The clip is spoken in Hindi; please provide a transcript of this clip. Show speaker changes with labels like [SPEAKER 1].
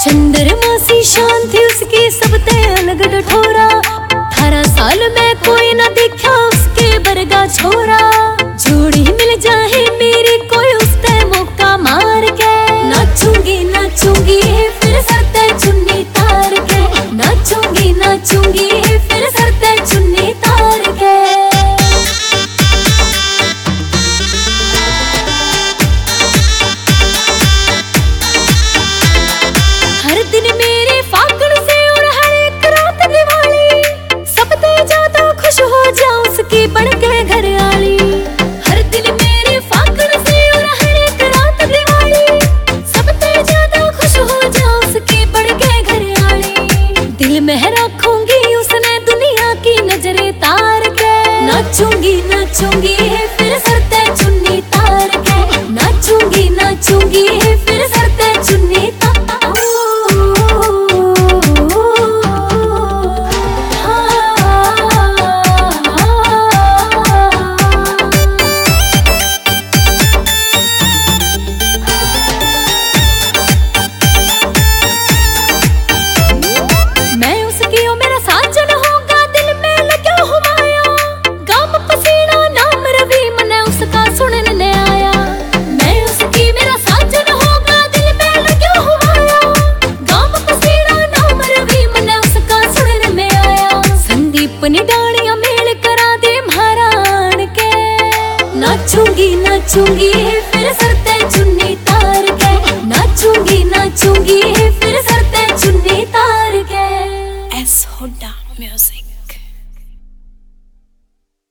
[SPEAKER 1] चंद्रमा सी शान थी उसकी सबते अलग डठोरा। 18 साल में कोई ना देखा उसके बरगा छोरा। जोड़ी मिल जाए मेरी कोई उसते मौका मार के, नाचूंगी नाचूंगी फिर सरते चुन्नी तार के, नाचूंगी नाचूंगी फिर सरते चुन्नी तार के। हर दिन मेरे फागुन से और हर एक रात दिवाली, सबसे ज्यादा खुश हो जाऊं उसकी बनके घर आली। हर दिन मेरे फागुन से और हर एक रात दिवाली, सबसे ज्यादा खुश हो जाऊं उसकी बनके घर आली। दिल में रखूंगी उसने दुनिया की नजरें तार के, नाचूंगी नाचूंगी फिर सरते चुन्नी तार के, नाचूंगी नाचूंगी फिर सरते चुन्नी तार। डालियां मेल करा दे महाराण के, नाचूंगी नाचूंगी फिर सरते चुन्नी तार के, नाचूंगी नाचूंगी।